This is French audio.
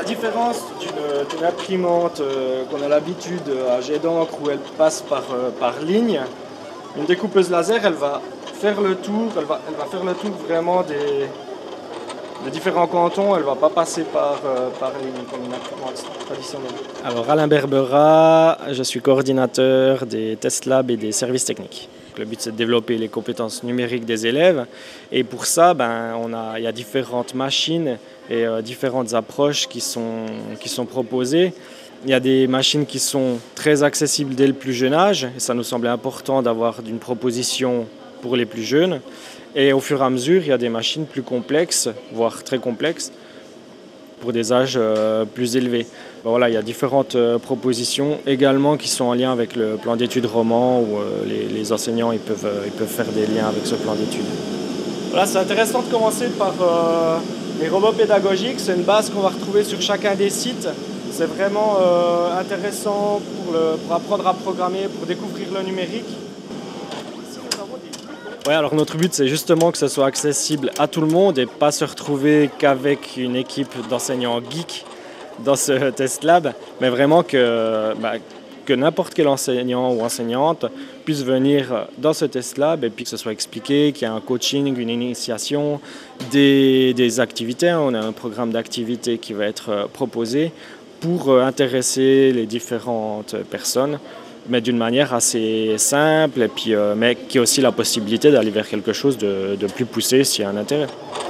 différence d'une imprimante qu'on a l'habitude à jet d'encre où elle passe par ligne, une découpeuse laser, elle va faire le tour, elle va faire le tour vraiment des différents cantons, elle ne va pas passer par ligne comme une imprimante traditionnelle. Alors Alain Berbera, je suis coordinateur des test labs et des services techniques. Le but, c'est de développer les compétences numériques des élèves. Et pour ça, il y a différentes machines et différentes approches qui sont proposées. Il y a des machines qui sont très accessibles dès le plus jeune âge. Et ça nous semblait important d'avoir une proposition pour les plus jeunes. Et au fur et à mesure, il y a des machines plus complexes, voire très complexes, pour des âges plus élevés. Voilà, il y a différentes propositions également qui sont en lien avec le plan d'études roman où les enseignants ils peuvent faire des liens avec ce plan d'études. Voilà, c'est intéressant de commencer par les robots pédagogiques. C'est une base qu'on va retrouver sur chacun des sites. C'est vraiment intéressant pour apprendre à programmer, pour découvrir le numérique. Ouais, alors notre but, c'est justement que ce soit accessible à tout le monde et pas se retrouver qu'avec une équipe d'enseignants geeks dans ce test lab, mais vraiment que n'importe quel enseignant ou enseignante puisse venir dans ce test lab et puis que ce soit expliqué, qu'il y a un coaching, une initiation, des activités. On a un programme d'activités qui va être proposé pour intéresser les différentes personnes, mais d'une manière assez simple, et puis, mais qui a aussi la possibilité d'aller vers quelque chose de plus poussé s'il y a un intérêt.